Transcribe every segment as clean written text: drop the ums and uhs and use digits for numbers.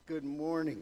Good morning.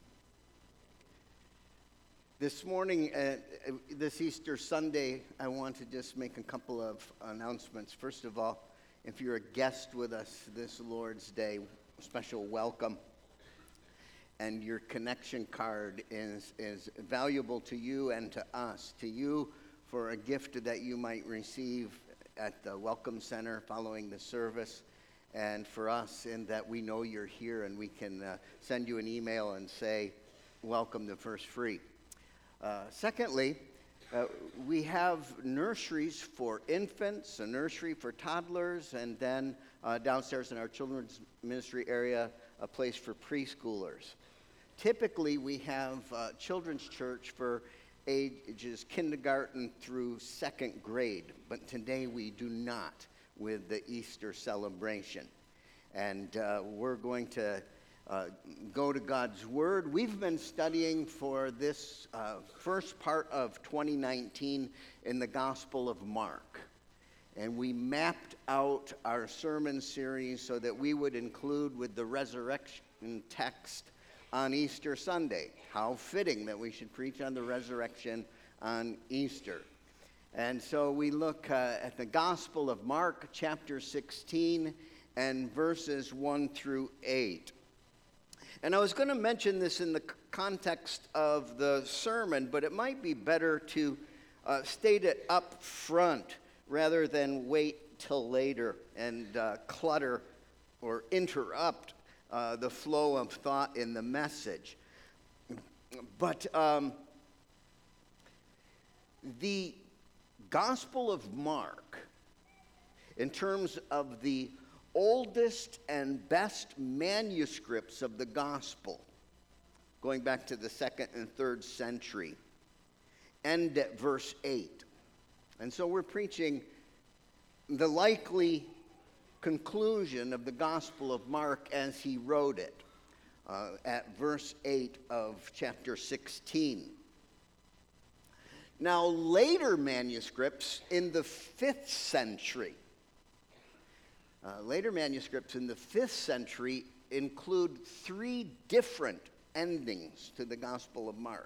This morning, this Easter Sunday, I want to just make a couple of announcements. First of all, if you're a guest with us this Lord's Day, special welcome. And your connection card is valuable to you and to us. To you for a gift that you might receive at the Welcome Center following the service. And for us, in that we know you're here and we can send you an email and say, welcome to First Free. Secondly, we have nurseries for infants, a nursery for toddlers, and then downstairs in our children's ministry area, a place for preschoolers. Typically, we have children's church for ages kindergarten through second grade, but today we do not, with the Easter celebration. And we're going to go to God's Word. We've been studying for this first part of 2019 in the Gospel of Mark. And we mapped out our sermon series so that we would include with the resurrection text on Easter Sunday. How fitting that we should preach on the resurrection on Easter. And so we look at the Gospel of Mark, chapter 16, and verses 1 through 8. And I was going to mention this in the context of the sermon, but it might be better to state it up front rather than wait till later and clutter or interrupt the flow of thought in the message. But the Gospel of Mark, in terms of the oldest and best manuscripts of the Gospel, going back to the 2nd and 3rd century, end at verse 8. And so we're preaching the likely conclusion of the Gospel of Mark as he wrote it, at verse 8 of chapter 16. Now, later manuscripts in the 5th century, include 3 different endings to the Gospel of Mark.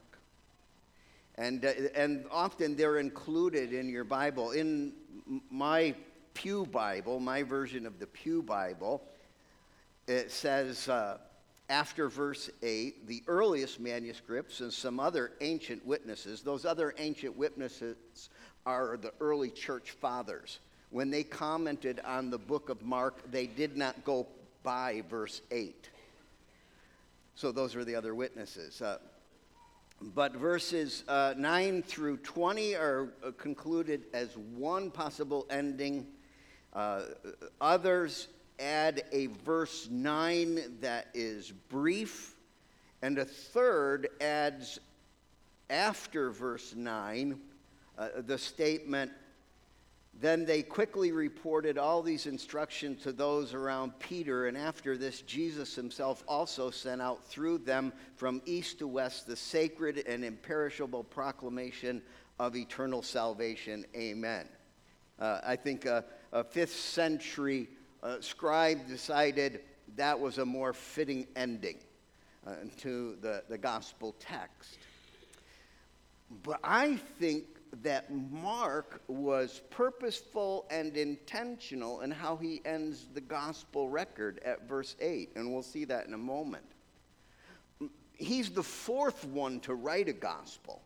And often they're included in your Bible. In my Pew Bible, my version of the Pew Bible, it says, after verse 8, the earliest manuscripts and some other ancient witnesses, those other ancient witnesses are the early church fathers. When they commented on the book of Mark, they did not go by verse 8. So those are the other witnesses. But verses 9 through 20 are concluded as one possible ending. Others add a verse 9 that is brief, and a third adds after verse 9 the statement, then they quickly reported all these instructions to those around Peter, and after this Jesus himself also sent out through them from east to west the sacred and imperishable proclamation of eternal salvation. Amen. I think a 5th century scribe decided that was a more fitting ending to the gospel text. But I think that Mark was purposeful and intentional in how he ends the gospel record at verse 8, and we'll see that in a moment. He's the 4th one to write a gospel.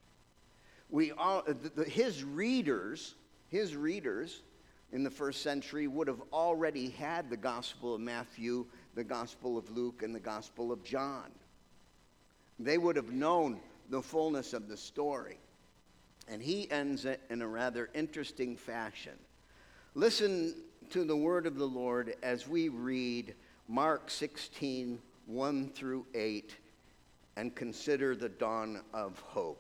His readers in the 1st century would have already had the Gospel of Matthew, the Gospel of Luke, and the Gospel of John. They would have known the fullness of the story. And he ends it in a rather interesting fashion. Listen to the word of the Lord as we read Mark 16, 1 through 8, and consider the dawn of hope.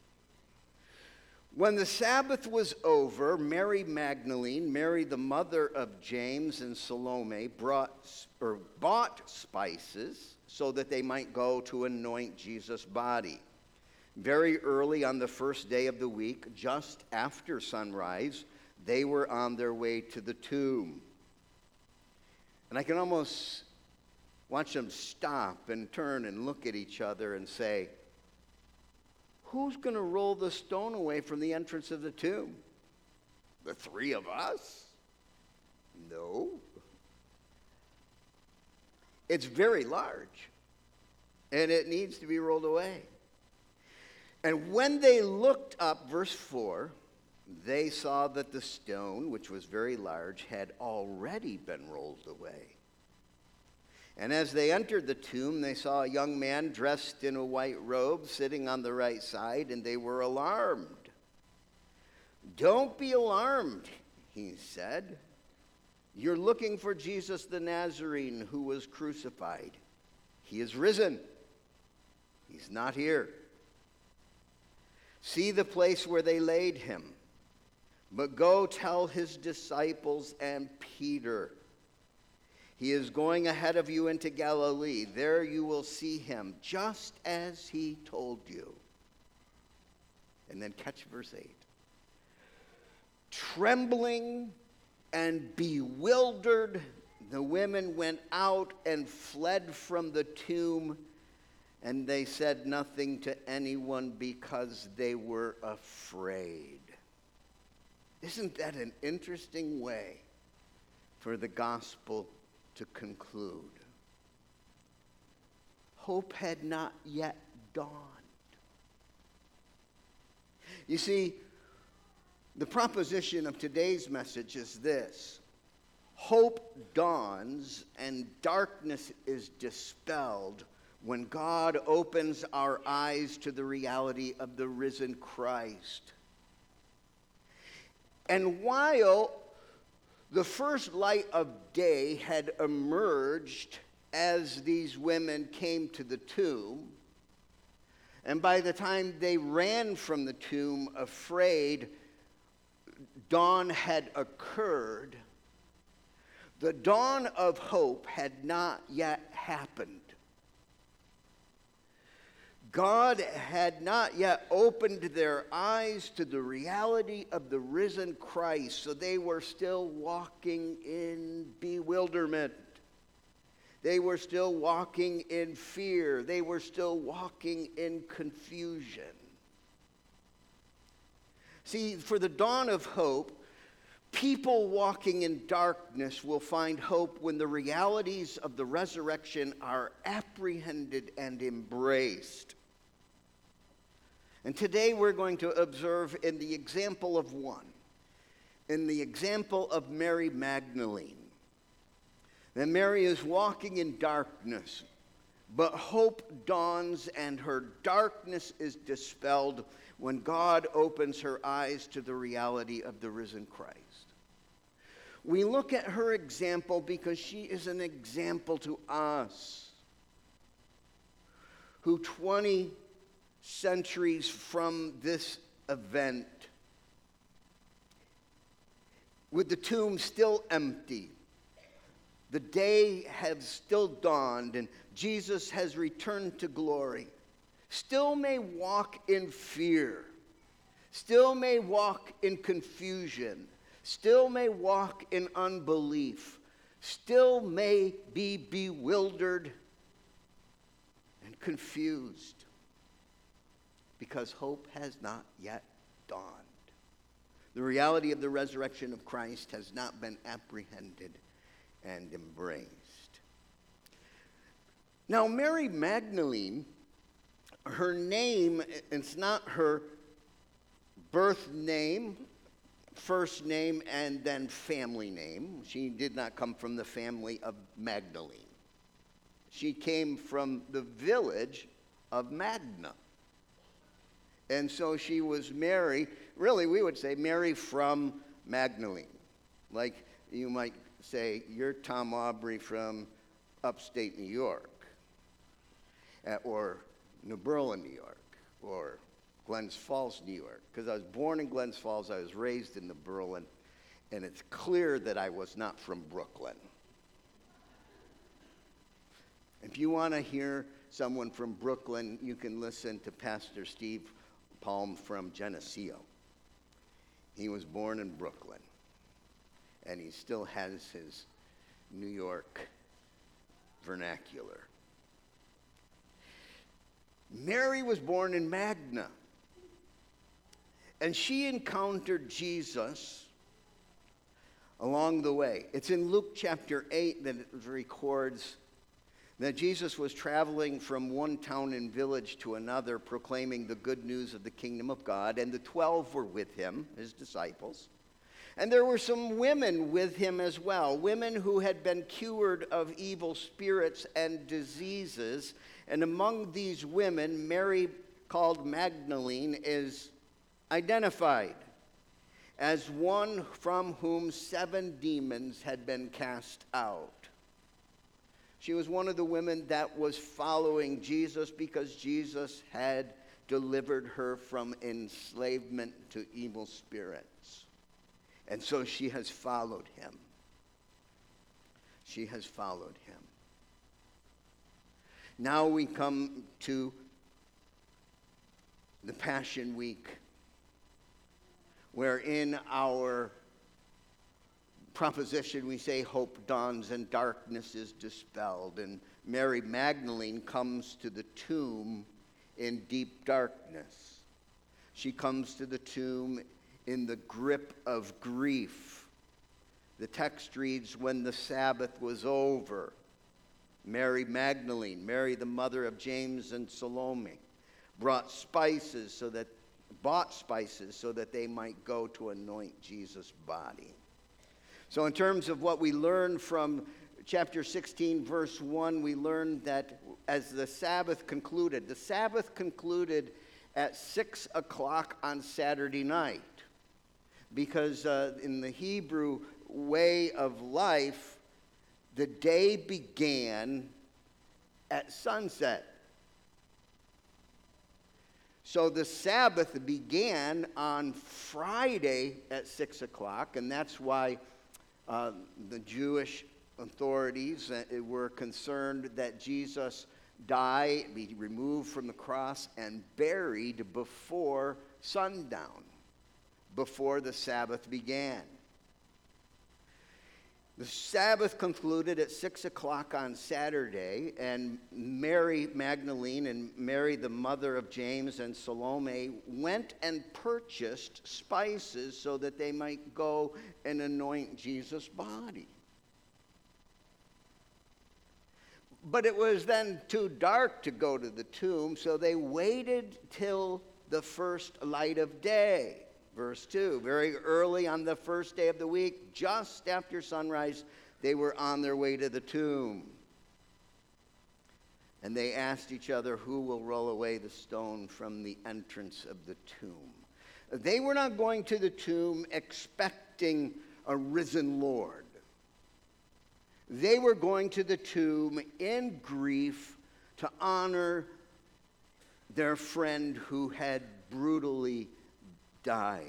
When the Sabbath was over, Mary Magdalene, Mary the mother of James, and Salome bought spices so that they might go to anoint Jesus' body. Very early on the first day of the week, just after sunrise, they were on their way to the tomb. And I can almost Watch them stop and turn and look at each other and say, who's going to roll the stone away from the entrance of the tomb? The three of us? No. It's very large, and it needs to be rolled away. And when they looked up, verse 4, they saw that the stone, which was very large, had already been rolled away. And as they entered the tomb, they saw a young man dressed in a white robe sitting on the right side, and they were alarmed. "Don't be alarmed," he said. "You're looking for Jesus the Nazarene who was crucified. He is risen. He's not here. See the place where they laid him. But go tell his disciples and Peter. He is going ahead of you into Galilee. There you will see him, just as he told you." And then catch verse 8. Trembling and bewildered, the women went out and fled from the tomb, and they said nothing to anyone because they were afraid. Isn't that an interesting way for the gospel to conclude? Hope had not yet dawned. You see, the proposition of today's message is this: hope dawns and darkness is dispelled when God opens our eyes to the reality of the risen Christ. And while the first light of day had emerged as these women came to the tomb, and by the time they ran from the tomb afraid, dawn had occurred. The dawn of hope had not yet happened. God had not yet opened their eyes to the reality of the risen Christ, so they were still walking in bewilderment. They were still walking in fear. They were still walking in confusion. See, for the dawn of hope, people walking in darkness will find hope when the realities of the resurrection are apprehended and embraced. And today we're going to observe in the example of one, in the example of Mary Magdalene, that Mary is walking in darkness, but hope dawns and her darkness is dispelled when God opens her eyes to the reality of the risen Christ. We look at her example because she is an example to us who 20 centuries from this event, with the tomb still empty, the day has still dawned and Jesus has returned to glory, still may walk in fear, still may walk in confusion, still may walk in unbelief, still may be bewildered and confused, because hope has not yet dawned. The reality of the resurrection of Christ has not been apprehended and embraced. Now, Mary Magdalene, her name, it's not her birth name, first name, and then family name. She did not come from the family of Magdalene. She came from the village of Magna. And so she was Mary, really we would say Mary from Magdalene. Like you might say, you're Tom Aubrey from upstate New York, or New Berlin, New York, or Glens Falls, New York. Because I was born in Glens Falls, I was raised in New Berlin, and it's clear that I was not from Brooklyn. If you want to hear someone from Brooklyn, you can listen to Pastor Steve Palm from Geneseo. He was born in Brooklyn, and he still has his New York vernacular. Mary was born in Magna, and she encountered Jesus along the way. It's in Luke chapter 8 that it records that Jesus was traveling from one town and village to another, proclaiming the good news of the kingdom of God, and the 12 were with him, his disciples. And there were some women with him as well, women who had been cured of evil spirits and diseases. And among these women, Mary, called Magdalene, is identified as one from whom 7 demons had been cast out. She was one of the women that was following Jesus because Jesus had delivered her from enslavement to evil spirits. And so she has followed him. She has followed him. Now we come to the Passion Week, where in our proposition we say hope dawns and darkness is dispelled. And Mary Magdalene comes to the tomb in deep darkness. She comes to the tomb in the grip of grief. The text reads, when the Sabbath was over, Mary Magdalene, Mary the mother of James and Salome, bought spices so that they might go to anoint Jesus' body. So in terms of what we learn from chapter 16, verse 1, we learn that as the Sabbath concluded at 6 o'clock on Saturday night. Because in the Hebrew way of life, the day began at sunset. So the Sabbath began on Friday at 6 o'clock, and that's why the Jewish authorities were concerned that Jesus die, be removed from the cross, and buried before sundown, before the Sabbath began. The Sabbath concluded at 6 o'clock on Saturday, and Mary Magdalene and Mary, the mother of James and Salome, went and purchased spices so that they might go and anoint Jesus' body. But it was then too dark to go to the tomb, so they waited till the first light of day. Verse 2, very early on the first day of the week, just after sunrise, they were on their way to the tomb. And they asked each other, who will roll away the stone from the entrance of the tomb? They were not going to the tomb expecting a risen Lord. They were going to the tomb in grief to honor their friend who had brutally died.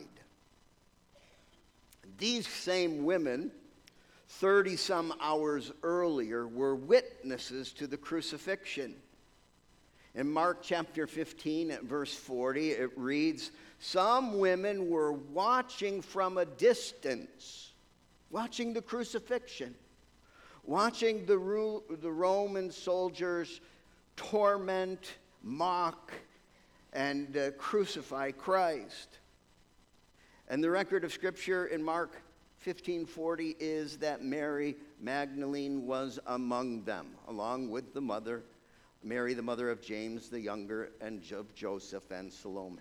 These same women, 30-some hours earlier, were witnesses to the crucifixion. In Mark chapter 15 at verse 40, it reads, some women were watching from a distance, watching the crucifixion, watching the Roman soldiers torment, mock, and crucify Christ. And the record of Scripture in Mark 15:40 is that Mary Magdalene was among them, along with the mother, Mary, the mother of James the younger, and of Joseph and Salome.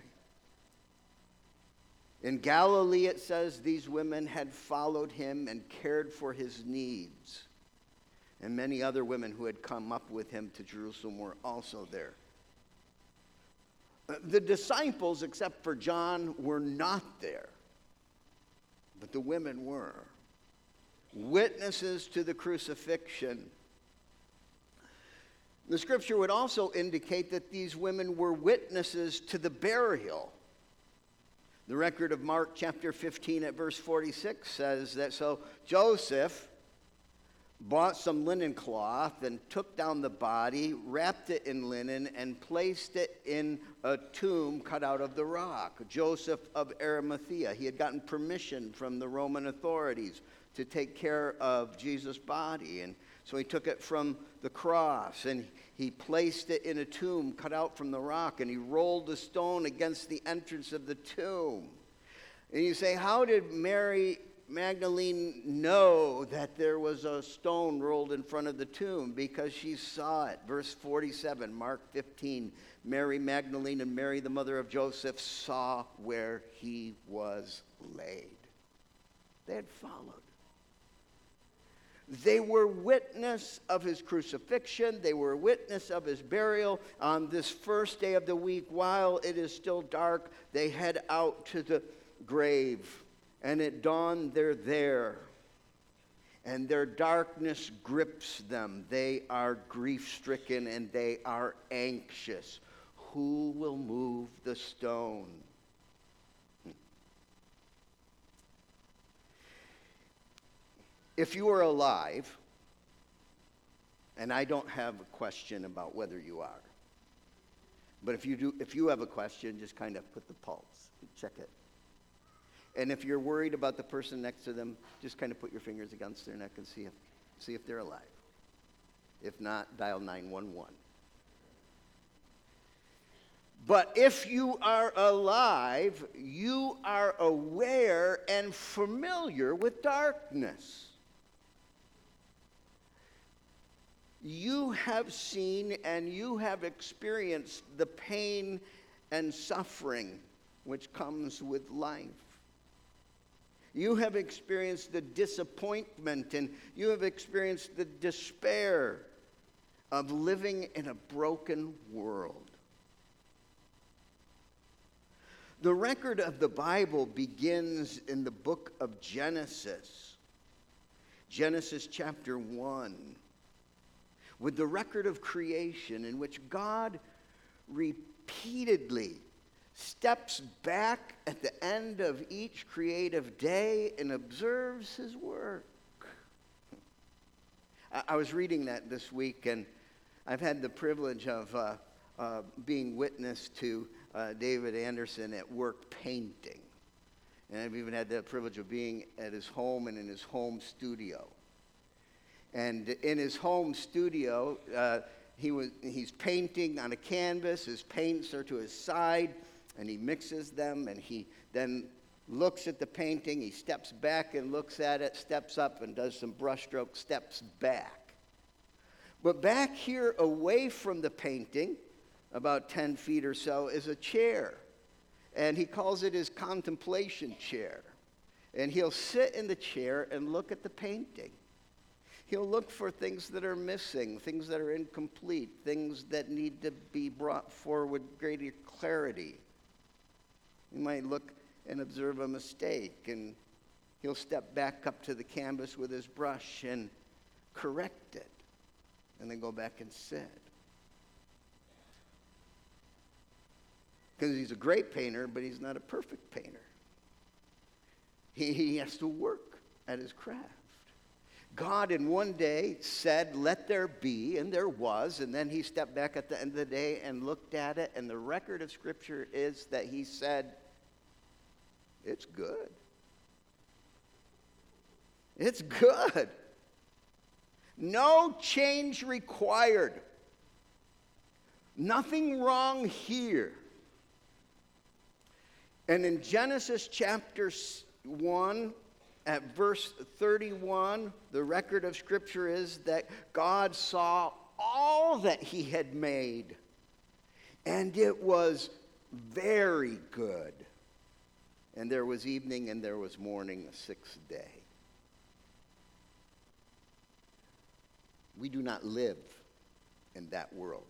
In Galilee, it says these women had followed him and cared for his needs. And many other women who had come up with him to Jerusalem were also there. The disciples, except for John, were not there. But the women were. Witnesses to the crucifixion. The scripture would also indicate that these women were witnesses to the burial. The record of Mark chapter 15 at verse 46 says that so Joseph, bought some linen cloth and took down the body, wrapped it in linen, and placed it in a tomb cut out of the rock. Joseph of Arimathea, he had gotten permission from the Roman authorities to take care of Jesus' body. And so he took it from the cross and he placed it in a tomb cut out from the rock, and he rolled the stone against the entrance of the tomb. And you say, how did Mary Magdalene know that there was a stone rolled in front of the tomb? Because she saw it. Verse 47, Mark 15, Mary Magdalene and Mary, the mother of Joseph, saw where he was laid. They had followed. They were witness of his crucifixion. They were witness of his burial. On this first day of the week, while it is still dark, they head out to the grave. And at dawn, they're there. And their darkness grips them. They are grief-stricken and they are anxious. Who will move the stone? If you are alive, and I don't have a question about whether you are, but if you have a question, just kind of put the pulse, check it. And if you're worried about the person next to them, just kind of put your fingers against their neck and see if they're alive. If not, dial 911. But if you are alive, you are aware and familiar with darkness. You have seen and you have experienced the pain and suffering which comes with life. You have experienced the disappointment and you have experienced the despair of living in a broken world. The record of the Bible begins in the book of Genesis. Genesis chapter 1. With the record of creation in which God repeatedly steps back at the end of each creative day and observes his work. I was reading that this week, and I've had the privilege of being witness to David Anderson at work painting. And I've even had the privilege of being at his home and in his home studio. And in his home studio, he's painting on a canvas. His paints are to his side, and he mixes them, and he then looks at the painting. He steps back and looks at it, steps up and does some brush strokes, steps back. But back here away from the painting, about 10 feet or so, is a chair. And he calls it his contemplation chair. And he'll sit in the chair and look at the painting. He'll look for things that are missing, things that are incomplete, things that need to be brought forward with greater clarity. He might look and observe a mistake, and he'll step back up to the canvas with his brush and correct it, and then go back and sit. Because he's a great painter, but he's not a perfect painter. He has to work at his craft. God in one day said, let there be, and there was, and then he stepped back at the end of the day and looked at it, and the record of Scripture is that he said, it's good. It's good. No change required. Nothing wrong here. And in Genesis chapter 1, at verse 31, the record of Scripture is that God saw all that he had made, and it was very good. And there was evening and there was morning, the sixth day. We do not live in that world.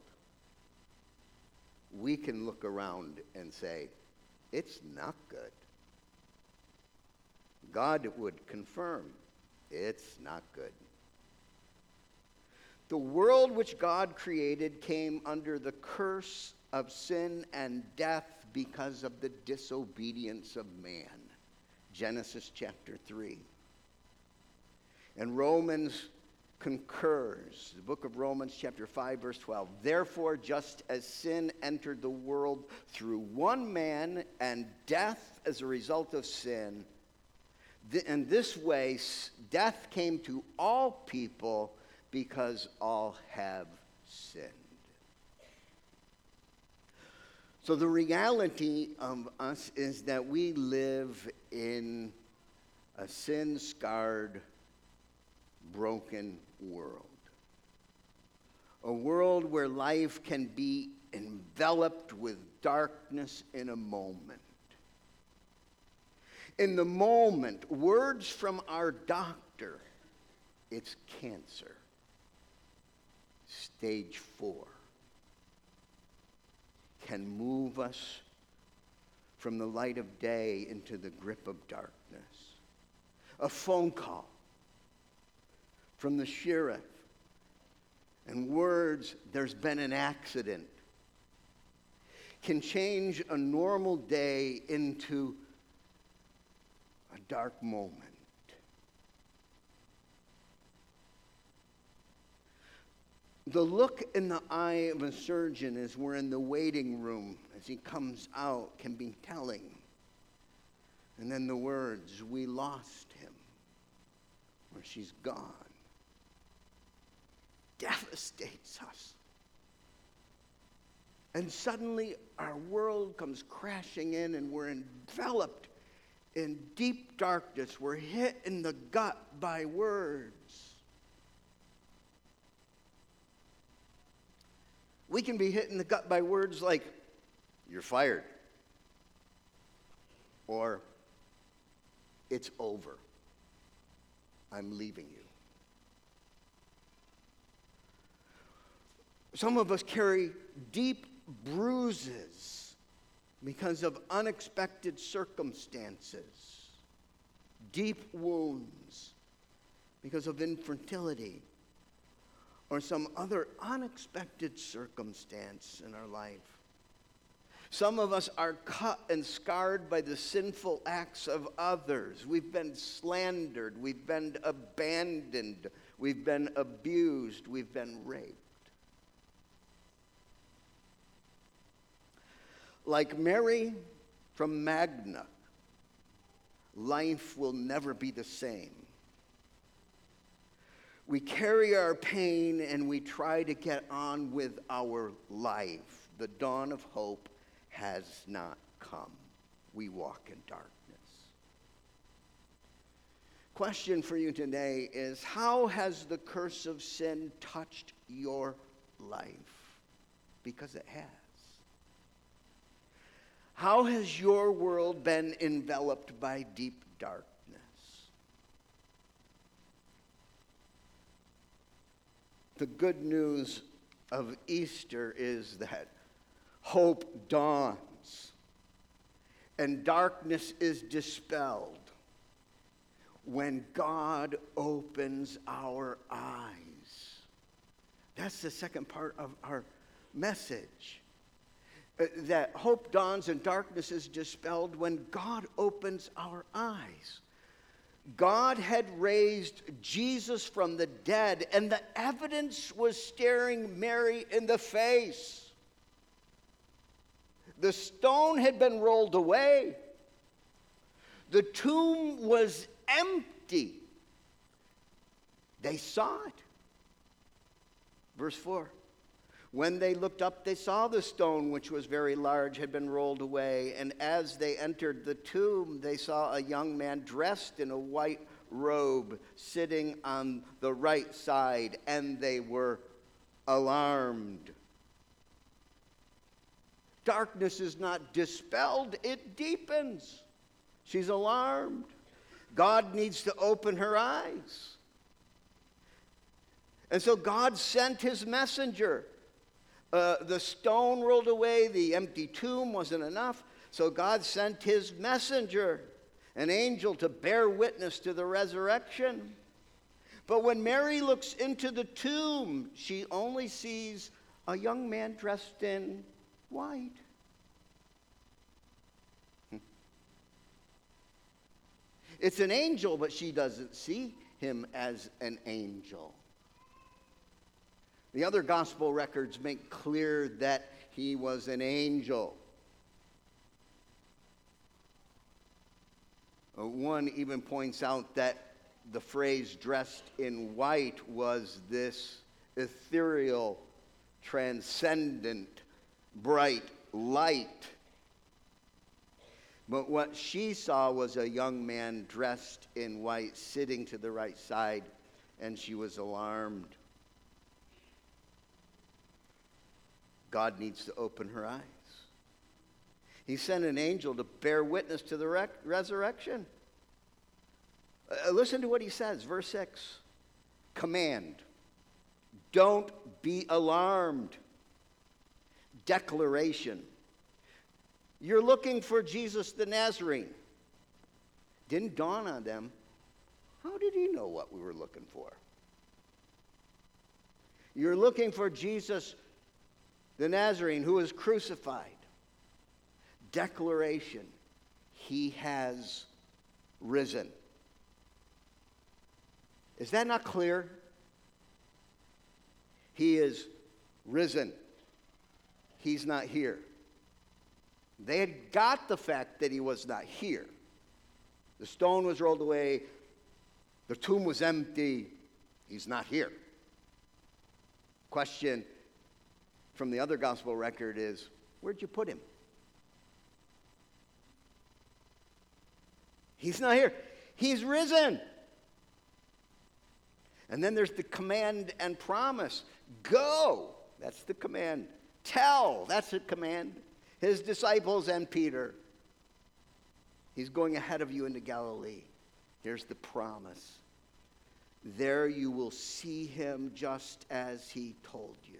We can look around and say, it's not good. God would confirm, it's not good. The world which God created came under the curse of sin and death because of the disobedience of man. Genesis chapter 3. And Romans concurs. The book of Romans chapter 5 verse 12. Therefore, just as sin entered the world through one man and death as a result of sin, in this way death came to all people because all have sinned. So the reality of us is that we live in a sin-scarred, broken world. A world where life can be enveloped with darkness in a moment. In the moment, words from our doctor, it's cancer, stage 4, can move us from the light of day into the grip of darkness. A phone call from the sheriff and words, "There's been an accident," can change a normal day into a dark moment. The look in the eye of a surgeon as we're in the waiting room, as he comes out, can be telling. And then the words, "We lost him," or "she's gone," devastates us. And suddenly our world comes crashing in and we're enveloped in deep darkness. We're hit in the gut by words. We can be hit in the gut by words like, "You're fired," or "It's over. I'm leaving you." Some of us carry deep bruises because of unexpected circumstances, deep wounds because of infertility or some other unexpected circumstance in our life. Some of us are cut and scarred by the sinful acts of others. We've been slandered. We've been abandoned. We've been abused. We've been raped. Like Mary from Magna, life will never be the same. We carry our pain and we try to get on with our life. The dawn of hope has not come. We walk in darkness. Question for you today is, how has the curse of sin touched your life? Because it has. How has your world been enveloped by deep darkness? The good news of Easter is that hope dawns and darkness is dispelled when God opens our eyes. That's the second part of our message. That hope dawns and darkness is dispelled when God opens our eyes. God had raised Jesus from the dead, and the evidence was staring Mary in the face. The stone had been rolled away. The tomb was empty. They saw it. Verse 4. When they looked up, they saw the stone, which was very large, had been rolled away. And as they entered the tomb, they saw a young man dressed in a white robe sitting on the right side, and they were alarmed. Darkness is not dispelled, it deepens. She's alarmed. God needs to open her eyes. And so God sent his messenger. The stone rolled away, the empty tomb wasn't enough, so God sent his messenger, an angel, to bear witness to the resurrection. But when Mary looks into the tomb, she only sees a young man dressed in white. It's an angel, but she doesn't see him as an angel. The other gospel records make clear that he was an angel. One even points out that the phrase dressed in white was this ethereal, transcendent, bright light. But what she saw was a young man dressed in white sitting to the right side, and she was alarmed. God needs to open her eyes. He sent an angel to bear witness to the resurrection. Listen to what he says, verse 6. Command. Don't be alarmed. Declaration. You're looking for Jesus the Nazarene. Didn't dawn on them. How did he know what we were looking for? You're looking for Jesus the Nazarene who was crucified. Declaration. He has risen. Is that not clear? He is risen. He's not here. They had got the fact that he was not here. The stone was rolled away. The tomb was empty. He's not here. Question from the other gospel record is, where'd you put him? He's not here. He's risen. And then there's the command and promise. Go. That's the command. Tell. That's the command. His disciples and Peter. He's going ahead of you into Galilee. Here's the promise. There you will see him just as he told you.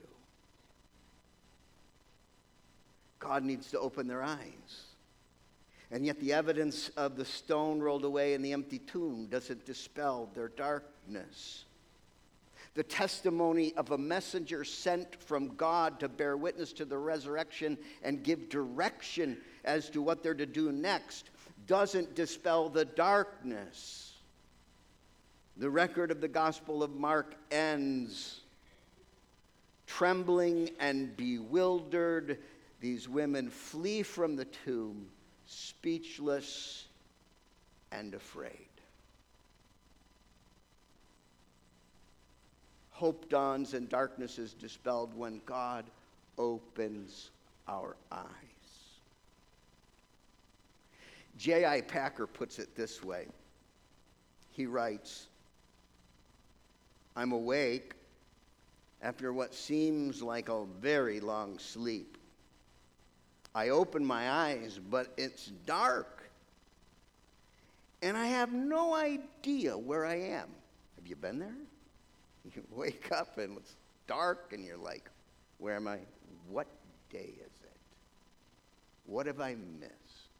God needs to open their eyes. And yet the evidence of the stone rolled away and the empty tomb doesn't dispel their darkness. The testimony of a messenger sent from God to bear witness to the resurrection and give direction as to what they're to do next doesn't dispel the darkness. The record of the Gospel of Mark ends. Trembling and bewildered, these women flee from the tomb, speechless and afraid. Hope dawns and darkness is dispelled when God opens our eyes. J.I. Packer puts it this way. He writes, I'm awake after what seems like a very long sleep. I open my eyes, but it's dark. And I have no idea where I am. Have you been there? You wake up and it's dark and you're like, where am I? What day is it? What have I missed?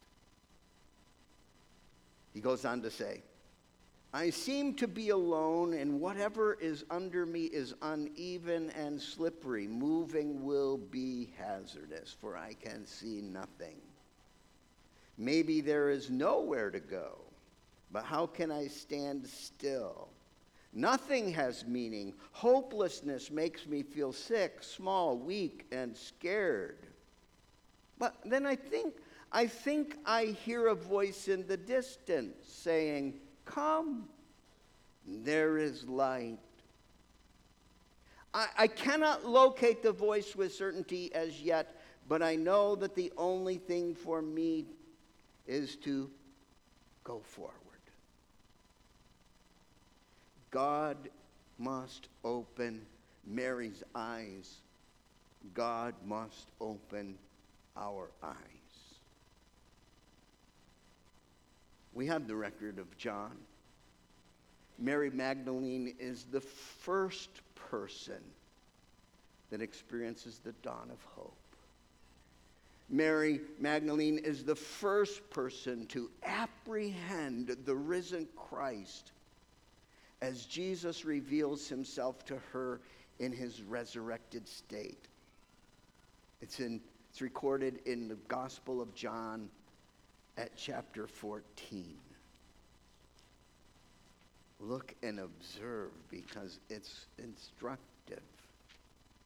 He goes on to say, I seem to be alone, and whatever is under me is uneven and slippery. Moving will be hazardous, for I can see nothing. Maybe there is nowhere to go, but how can I stand still? Nothing has meaning. Hopelessness makes me feel sick, small, weak, and scared. But then I think I hear a voice in the distance saying, come, there is light. I cannot locate the voice with certainty as yet, but I know that the only thing for me is to go forward. God must open Mary's eyes. God must open our eyes. We have the record of John. Mary Magdalene is the first person that experiences the dawn of hope. Mary Magdalene is the first person to apprehend the risen Christ as Jesus reveals himself to her in his resurrected state. It's recorded in the Gospel of John at chapter 14. Look and observe because it's instructive.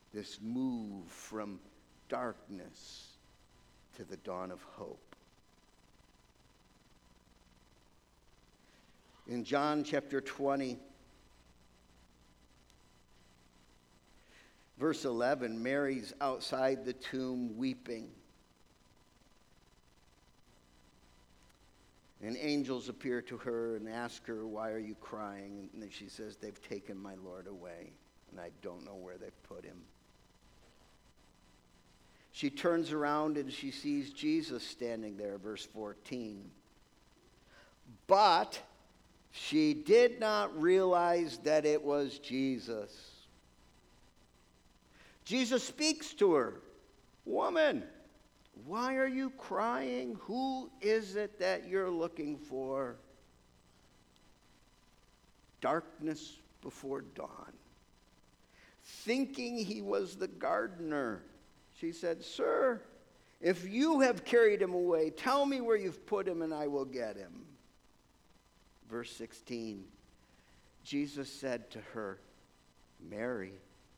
this move from darkness to the dawn of hope. In John chapter 20, verse 11, Mary's outside the tomb weeping. And angels appear to her and ask her, "Why are you crying?" And she says, "They've taken my Lord away, and I don't know where they've put him." She turns around and she sees Jesus standing there, verse 14. But she did not realize that it was Jesus. Jesus speaks to her, "Woman, why are you crying? Who is it that you're looking for?" Darkness before dawn. Thinking he was the gardener, she said, "Sir, if you have carried him away, tell me where you've put him and I will get him." Verse 16, Jesus said to her, "Mary."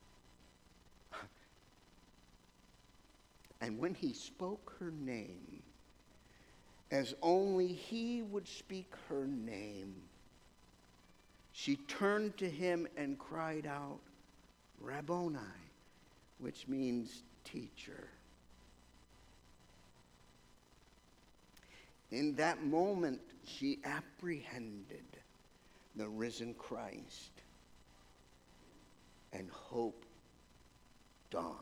And when he spoke her name, as only he would speak her name, she turned to him and cried out, "Rabboni," which means teacher. In that moment, she apprehended the risen Christ, and hope dawned.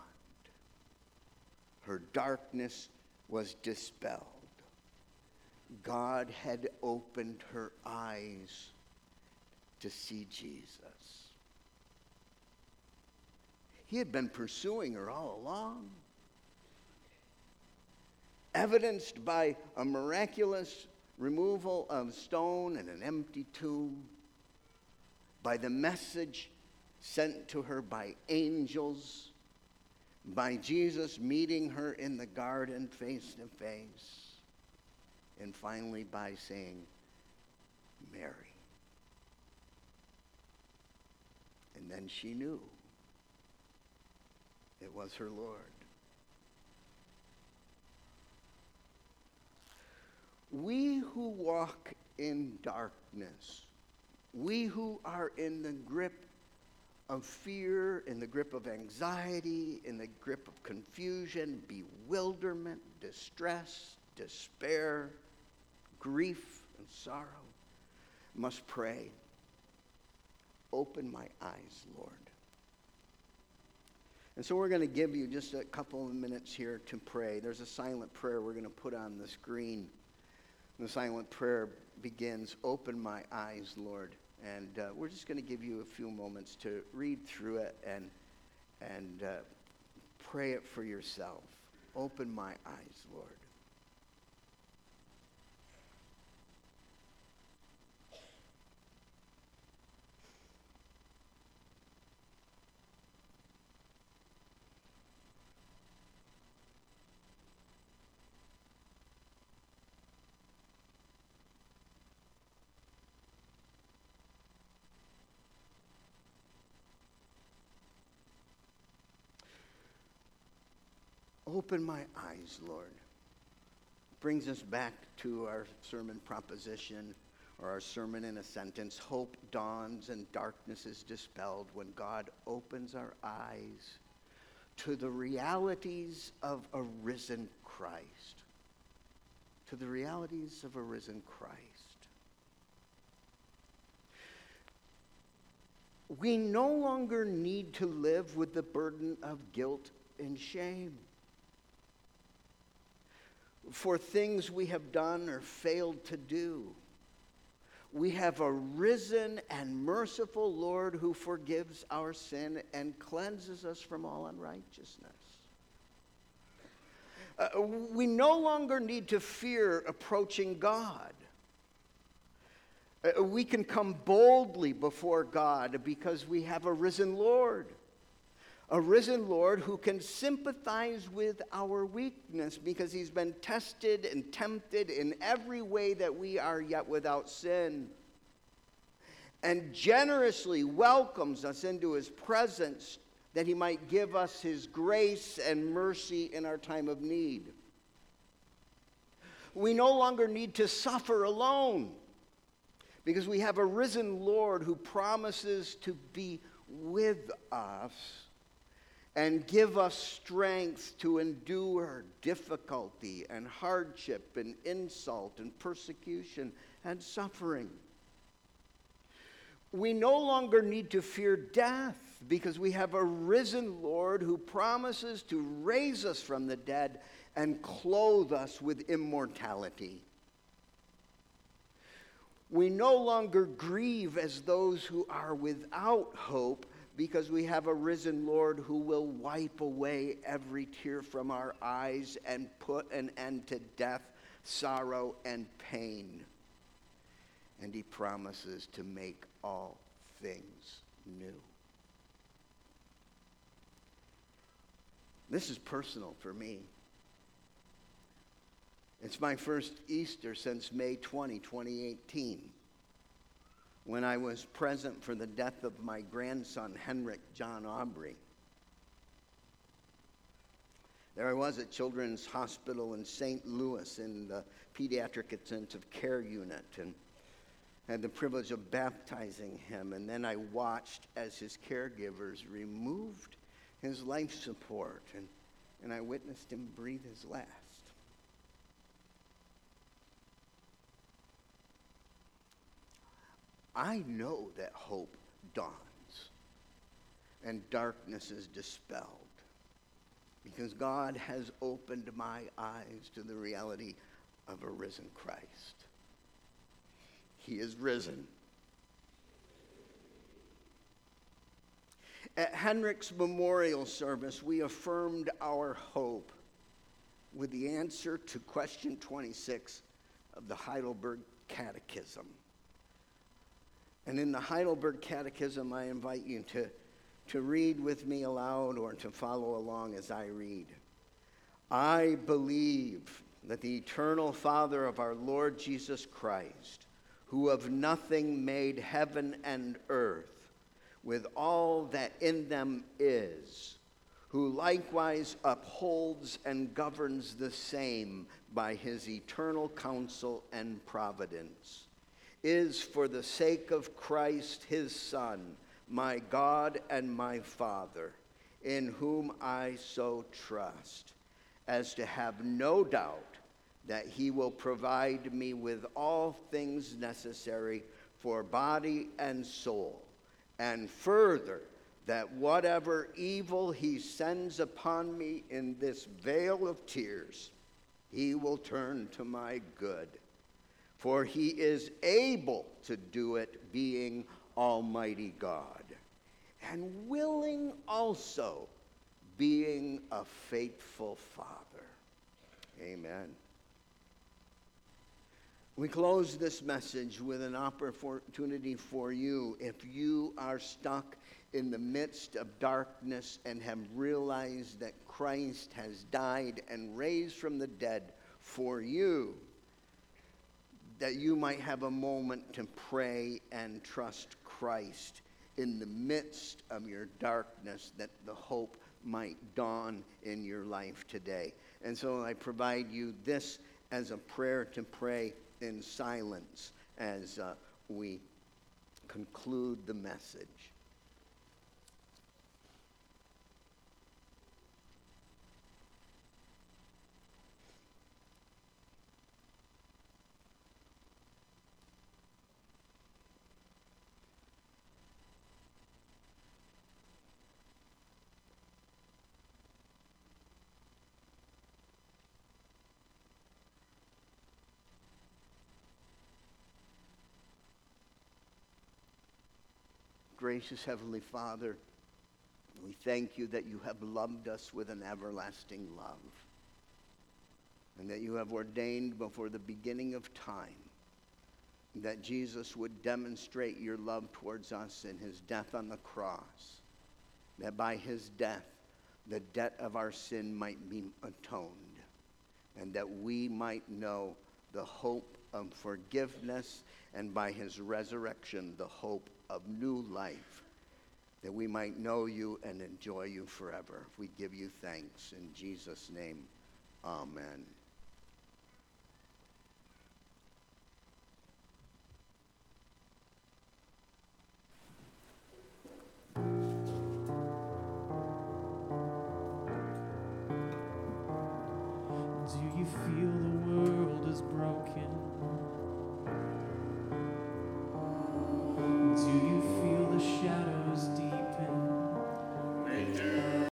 Her darkness was dispelled. God had opened her eyes to see Jesus. He had been pursuing her all along, evidenced by a miraculous removal of stone and an empty tomb, by the message sent to her by angels, by Jesus meeting her in the garden face to face, and finally by saying, "Mary." And then she knew it was her Lord. We who walk in darkness, we who are in the grip of fear, in the grip of anxiety, in the grip of confusion, bewilderment, distress, despair, grief, and sorrow, must pray, "Open my eyes, Lord." And so we're going to give you just a couple of minutes here to pray. There's a silent prayer we're going to put on the screen. The silent prayer begins, "Open my eyes, Lord." And we're just going to give you a few moments to read through it and pray it for yourself. Open my eyes, Lord. Open my eyes, Lord. Brings us back to our sermon proposition, or our sermon in a sentence. Hope dawns and darkness is dispelled when God opens our eyes to the realities of a risen Christ. To the realities of a risen Christ. We no longer need to live with the burden of guilt and shame for things we have done or failed to do. We have a risen and merciful Lord who forgives our sin and cleanses us from all unrighteousness. We no longer need to fear approaching God. We can come boldly before God because we have a risen Lord. A risen Lord who can sympathize with our weakness because he's been tested and tempted in every way that we are, yet without sin. And generously welcomes us into his presence that he might give us his grace and mercy in our time of need. We no longer need to suffer alone because we have a risen Lord who promises to be with us and give us strength to endure difficulty and hardship and insult and persecution and suffering. We no longer need to fear death because we have a risen Lord who promises to raise us from the dead and clothe us with immortality. We no longer grieve as those who are without hope because we have a risen Lord who will wipe away every tear from our eyes and put an end to death, sorrow, and pain. And he promises to make all things new. This is personal for me. It's my first Easter since May 20, 2018, when I was present for the death of my grandson, Henrik John Aubrey. There I was at Children's Hospital in St. Louis in the Pediatric Intensive Care Unit and had the privilege of baptizing him. And then I watched as his caregivers removed his life support, and I witnessed him breathe his last. I know that hope dawns and darkness is dispelled because God has opened my eyes to the reality of a risen Christ. He is risen. At Henrik's memorial service, we affirmed our hope with the answer to question 26 of the Heidelberg Catechism. And in the Heidelberg Catechism, I invite you to read with me aloud or to follow along as I read. I believe that the eternal Father of our Lord Jesus Christ, who of nothing made heaven and earth, with all that in them is, who likewise upholds and governs the same by his eternal counsel and providence, is for the sake of Christ his Son, my God and my Father, in whom I so trust, as to have no doubt that he will provide me with all things necessary for body and soul, and further, that whatever evil he sends upon me in this vale of tears, he will turn to my good. For he is able to do it, being Almighty God, and willing also, being a faithful Father. Amen. We close this message with an opportunity for you, if you are stuck in the midst of darkness and have realized that Christ has died and raised from the dead for you, that you might have a moment to pray and trust Christ in the midst of your darkness, that the hope might dawn in your life today. And so I provide you this as a prayer to pray in silence as we conclude the message. Gracious Heavenly Father, we thank you that you have loved us with an everlasting love, and that you have ordained before the beginning of time that Jesus would demonstrate your love towards us in his death on the cross, that by his death the debt of our sin might be atoned, and that we might know the hope of forgiveness, and by his resurrection the hope of new life. that we might know you and enjoy you forever. We give you thanks in Jesus' name. Amen.